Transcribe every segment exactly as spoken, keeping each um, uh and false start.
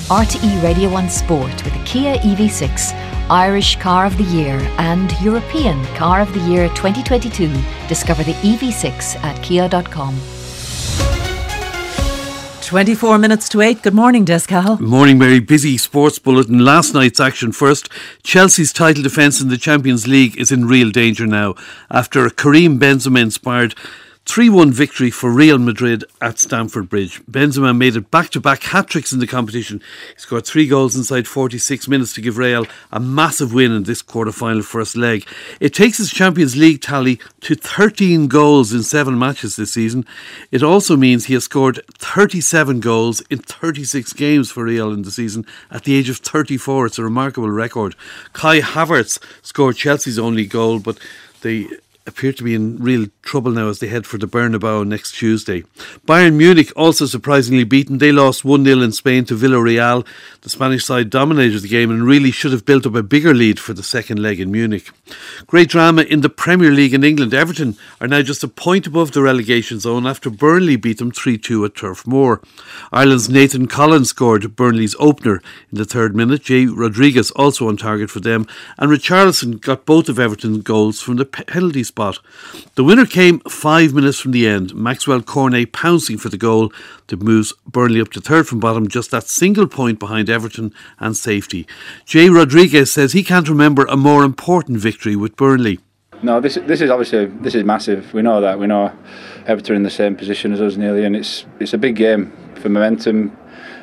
R T E Radio one Sport with the Kia E V six, Irish Car of the Year and European Car of the Year twenty twenty-two. Discover the E V six at kia dot com. twenty-four minutes to eight. Good morning, Des Cahill. Morning, Mary. Busy sports bulletin. Last night's action first. Chelsea's title defence in the Champions League is in real danger now after a Karim Benzema inspired three one victory for Real Madrid at Stamford Bridge. Benzema made it back-to-back hat-tricks in the competition. He scored three goals inside forty-six minutes to give Real a massive win in this quarter-final first leg. It takes his Champions League tally to thirteen goals in seven matches this season. It also means he has scored thirty-seven goals in thirty-six games for Real in the season at the age of thirty-four. It's a remarkable record. Kai Havertz scored Chelsea's only goal, but they appear to be in real trouble now as they head for the Bernabeu next Tuesday. Bayern Munich also surprisingly beaten. They lost one nil in Spain to Villarreal. The Spanish side dominated the game and really should have built up a bigger lead for the second leg in Munich. Great drama in the Premier League in England. Everton are now just a point above the relegation zone after Burnley beat them three two at Turf Moor. Ireland's Nathan Collins scored Burnley's opener in the third minute. Jay Rodriguez also on target for them, and Richarlison got both of Everton's goals from the penalty spot. The winner came five minutes from the end. Maxwell Cornet pouncing for the goal that moves Burnley up to third from bottom, just that single point behind Everton and safety. Jay Rodriguez says he can't remember a more important victory with Burnley. No, this this is obviously this is massive. We know that. We know Everton are in the same position as us nearly, and it's it's a big game for momentum.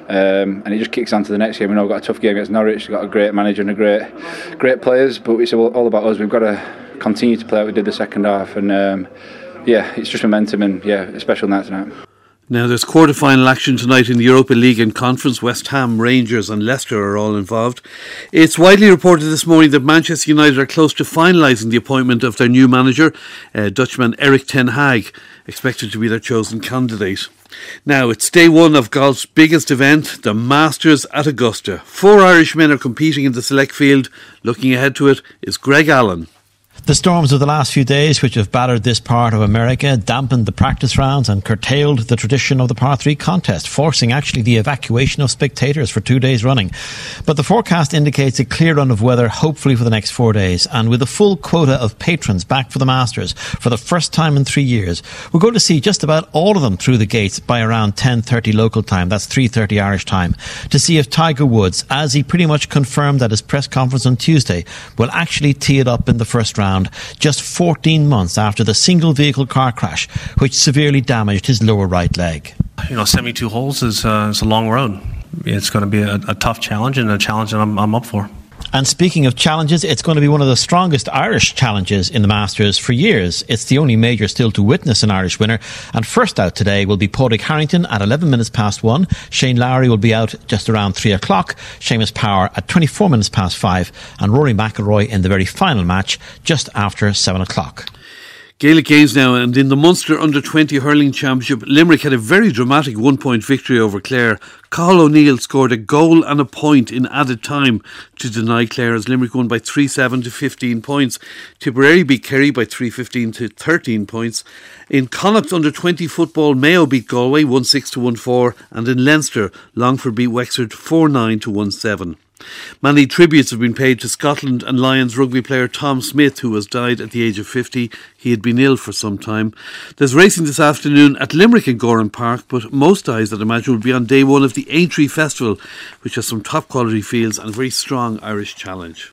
Um, and it just kicks on to the next game. We know we've got a tough game against Norwich. We've got a great manager and a great great players, but it's all, all about us. We've got to continue to play like we did the second half, and um, yeah, it's just momentum, and yeah, a special night tonight. Now there's quarter-final action tonight in the Europa League and Conference. West Ham, Rangers and Leicester are all involved. It's widely reported this morning that Manchester United are close to finalising the appointment of their new manager, uh, Dutchman Erik ten Hag, expected to be their chosen candidate. Now it's day one of golf's biggest event, the Masters at Augusta. Four Irish men are competing in the select field. Looking ahead to it is Greg Allen. The storms of the last few days, which have battered this part of America, dampened the practice rounds and curtailed the tradition of the par three contest, forcing actually the evacuation of spectators for two days running. But the forecast indicates a clear run of weather, hopefully for the next four days. And with a full quota of patrons back for the Masters for the first time in three years, we're going to see just about all of them through the gates by around ten thirty local time. That's three thirty Irish time, to see if Tiger Woods, as he pretty much confirmed at his press conference on Tuesday, will actually tee it up in the first round, just fourteen months after the single vehicle car crash which severely damaged his lower right leg. You know, seventy-two holes is, uh, is a long road. It's going to be a, a tough challenge, and a challenge that I'm, I'm up for. And speaking of challenges, it's going to be one of the strongest Irish challenges in the Masters for years. It's the only major still to witness an Irish winner. And first out today will be Padraig Harrington at eleven minutes past one. Shane Lowry will be out just around three o'clock. Seamus Power at twenty-four minutes past five. And Rory McIlroy in the very final match just after seven o'clock. Gaelic games now, and in the Munster under twenty hurling championship, Limerick had a very dramatic one point victory over Clare. Cathal O'Neill scored a goal and a point in added time to deny Clare as Limerick won by three seven to fifteen points. Tipperary beat Kerry by three fifteen to thirteen points. In Connacht under twenty football, Mayo beat Galway one six to one four, and in Leinster, Longford beat Wexford four nine to one seven. Many tributes have been paid to Scotland and Lions rugby player Tom Smith, who has died at the age of fifty. He had been ill for some time. There's racing this afternoon at Limerick and Goran Park, but most eyes, I'd imagine, will be on day one of the Aintree Festival, which has some top quality fields and a very strong Irish challenge.